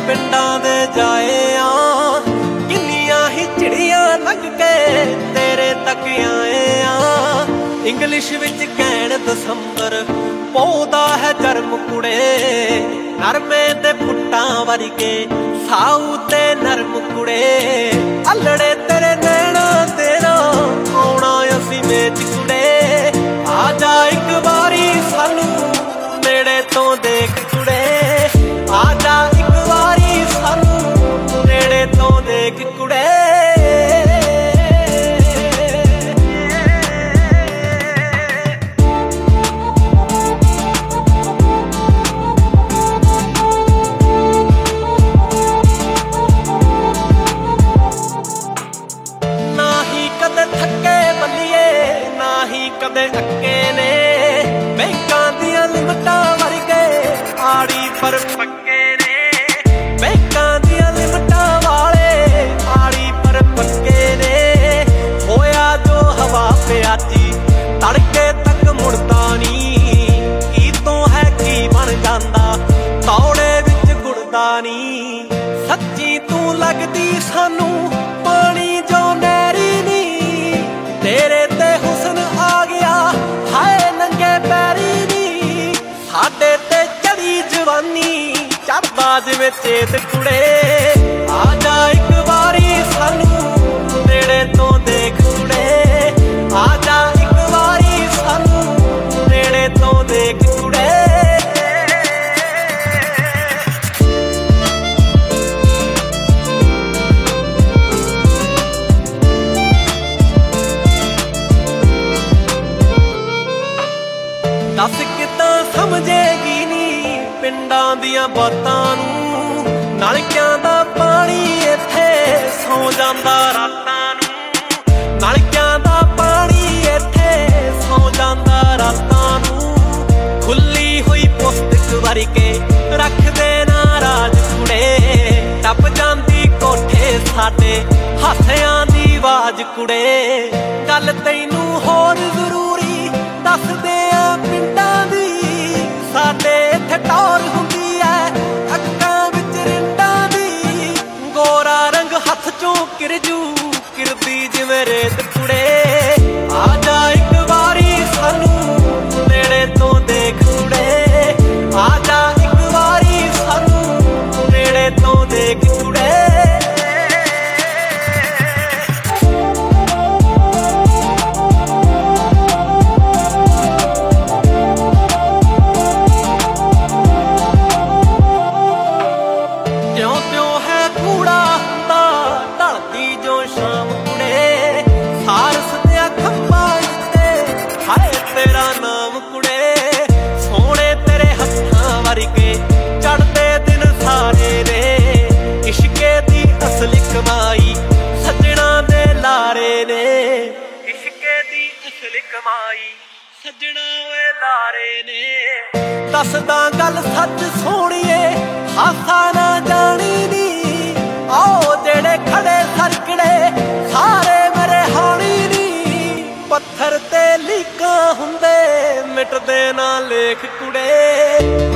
ਪਿੰਡਾਂ ਦੇ ਜਾਏ ਆ, ਕਿੰਨੀਆਂ ਹੀ ਚਿੜੀਆਂ ਲੰਘ ਕੇ ਤੇਰੇ ਤੱਕ ਆਏ ਆ। ਇੰਗਲਿਸ਼ ਵਿੱਚ ਕਹਿਣ ਦਸੰਬਰ ਪੌਦਾ ਹੈ ਜਰਮ ਕੁੜੇ, ਨਰਮੇ ਦੇ ਫੁੱਟਾਂ ਵਰਗੇ ਸਾਊ ਤੇ ਨਰਮ ਕੁੜੇ। ਅਲੜੇ ਤੇਰੇ ਨੈਣਾ ਤੇਰਾ ਆਉਣਾ ਅਸੀਂ ਮੇਚ ਕੁੜੇ, ਆ ਜਾ ਇੱਕ ਵਾਰੀ ਸਾਨੂੰ ਨੇੜੇ ਤੋਂ ਦੇਖ ਕੁੜੇ, ਆ ਜਾ ਇੱਕ ਵਾਰੀ ਸਾਨੂੰ ਨੇੜੇ ਤੋਂ ਦੇਖ ਕੁੜੇ। ਕਦੇ ਅੱਕੇ ਨੇ ਬੈਂਕਾਂ ਦੀਆਂ ਲਿਮਟਾਂ ਵਰਗੇ ਆੜੀ ਪਰ ਪੱਕੇ ਨੇ, ਬੈਂਕਾਂ ਦੀਆਂ ਲਿਮਟਾਂ ਵਾਲੇ ਆੜੀ ਪਰ ਪੱਕੇ ਨੇ। ਹੋਇਆ ਜੋ ਹਵਾ ਪਿਆਚੀ ਤੜਕੇ ਤੱਕ ਮੁੜਦਾ ਨੀ, ਕੀ ਤੋਂ ਹੈ ਕੀ ਬਣ ਜਾਂਦਾ ਤੌੜੇ ਵਿੱਚ ਗੁੜਦਾ ਨੀ। ਸੱਚੀ ਤੂੰ ਲੱਗਦੀ ਸਾਨੂੰ ਪਾਣੀ ਜੋ ਨਹਿਰੀ ਨੀ, ਤੇਰੇ ਤੇ ਹੁਸਨ ਆ ਗਿਆ ਹਾਏ ਨੰਗੇ ਪੈਰੀ ਨੀ। ਸਾਡੇ ਤੇ ਚੜੀ ਜਵਾਨੀ ਚੜਦਾ ਜਿਵੇਂ ਚੇਤ ਕੁੜੇ, ਆ ਜਾ ਇੱਕ ਵਾਰੀ ਸਾਨੂੰ ਨੇੜੇ ਤੋਂ ਦੇਖ ਕੁੜੇ, ਆ ਜਾ ਇੱਕ ਵਾਰੀ ਸਾਨੂੰ ਨੇੜੇ ਤੋਂ ਦੇਖ ਕੁੜੇ। ਦੱਸ ਕਿੱਦਾਂ ਸਮਝੇਗੀ ਨੀ ਪਿੰਡਾਂ ਦੀਆਂ ਬਾਤਾਂ ਨੂੰ, ਨਲਕਿਆਂ ਦਾ ਪਾਣੀ ਇੱਥੇ ਸੌ ਜਾਂਦਾ ਰਾਤਾਂ ਨੂੰ, ਨਲਕਿਆਂ ਦਾ ਪਾਣੀ ਇੱਥੇ ਸੌ ਜਾਂਦਾ ਰਾਤਾਂ ਨੂੰ। ਖੁੱਲੀ ਹੋਈ ਪੁਸਤਕ ਵਰਗੇ ਰੱਖਦੇ ਨਾ ਰਾਜ ਕੁੜੇ, ਟੱਪ ਜਾਂਦੀ ਕੋਠੇ ਸਾਡੇ ਹਾਸਿਆਂ ਦੀ ਆਵਾਜ਼ ਕੁੜੇ। ਗੱਲ ਤੈਨੂੰ ਹੋਰ ਜ਼ਰੂਰੀ ਦੱਸਦੇ ਆ ਪਿੰਡਾਂ ਦੀ, ਸਾਡੇ ਇੱਥੇ ਟੌਰ ਹੁੰਦੀ ਐ ਅੱਖਾਂ ਵਿੱਚ ਰਿੰਡਾਂ ਦੀ। ਗੋਰਾ ਰੰਗ ਹੱਥ ਚੋਂ ਕਿਰਜੂ ਕਿਰਦੀ ਜਿਵੇਂ ਰੇਤ ਕੁੜੇ, ਆ ਜਾ ਇੱਕ ਵਾਰੀ ਸਾਨੂੰ ਨੇੜੇ ਤੋਂ ਦੇਖ ਕੁੜੇ, ਆ ਜਾ ਇੱਕ ਵਾਰੀ ਸਾਨੂੰ ਨੇੜੇ ਤੋਂ ਦੇਖ ਕੁੜੇ। ਚੜਦੇ ਦਿਨ ਸਾਰੇ ਨੇ ਇਸ਼ਕੇ ਦੀ ਅਸਲੀ ਕਮਾਈ ਸੱਜਣਾ ਦੇ ਲਾਰੇ ਨੇ, ਇਸ਼ਕੇ ਦੀ ਅਸਲੀ ਕਮਾਈ ਸੱਜਣਾ ਵੇ ਲਾਰੇ ਨੇ। ਦੱਸਦਾ ਗੱਲ ਸੱਚ ਸੋਹਣੀਏ ਹਾਸਾ ਨਾ ਜਾਣੀ ਨੀ, ਆਓ ਜਿਹੜੇ ਖੜੇ ਸਰਕੜੇ ਸਾਰੇ ਮੇਰੇ ਹਾਣੀ ਨੀ। ਪੱਥਰ ਤੇ ਲੀਕਾਂ ਹੁੰਦੇ ਮਿਟਦੇ ਨਾ ਲੇਖ ਕੁੜੇ,